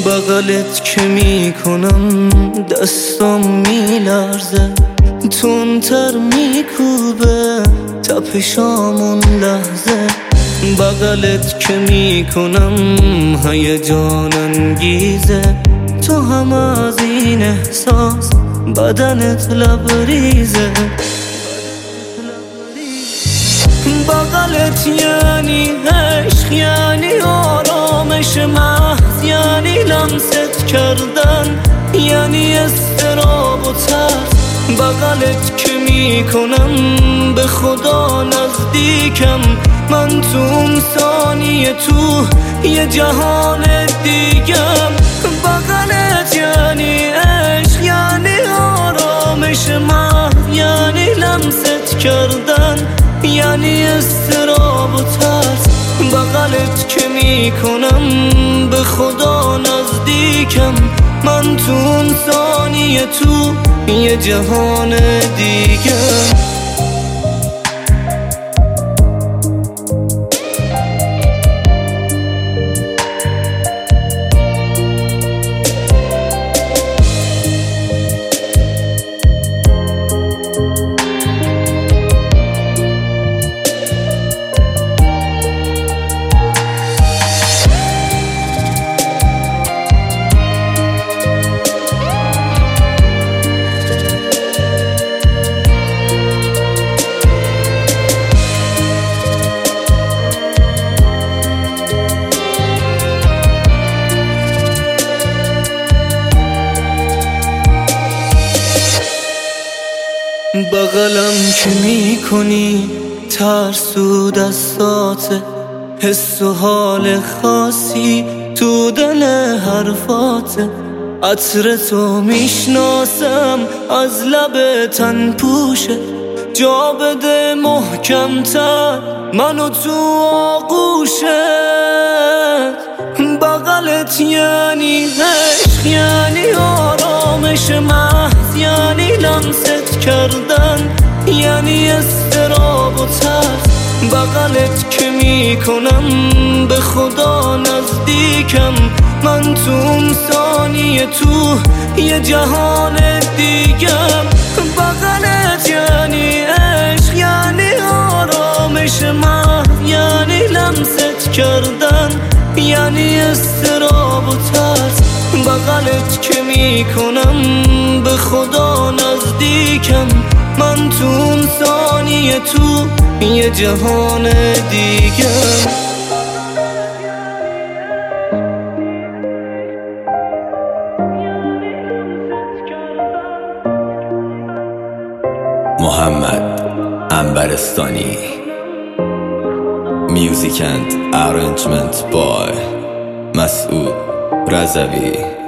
بغلت که میکنم دستم میلرزه، تندتر میکوبه تپشامون لحظه. بغلت که میکنم هیجان انگیزه، تو هم از این احساس بدنت لبریزه. بغلت یعنی عشق، یعنی آرامش محض، یعنی لمست کردن، یعنی اضطراب و ترس. بغلت که میکنم به خدا نزدیکم، من تو اون ثانیه تو یه جهان دیگم. بغلت یعنی عشق، یعنی آرامش محض، یعنی لمست کردن، یعنی اضطراب و ترس. بغلت که میکنم به خدا نزدیکم، من تو اون ثانیه تو یه جهان دیگم. بغلم که میکنی ترسو دستاته، حس و حال خاصی تو دل حرفاته. عطر تو میشناسم از لب تن پوشه، جا بده محکمتر منو تو آغوشت. بغلت یعنی عشق، یعنی آرامش محض، یعنی لمست کردن، یعنی اضطراب و ترس. بغلت که میکنم به خدا نزدیکم، من تو اون ثانیه تو یه جهان دیگم. بغلت یعنی عشق، یعنی آرامش محض، یعنی لمست کردن، یعنی اضطراب و ترس. بغلت که میکنم به خدا نزدیکم، من تو اون ثانیه تو یه جهان دیگم. محمد عنبرستانی. Music and arrangement by مسعود رضوی.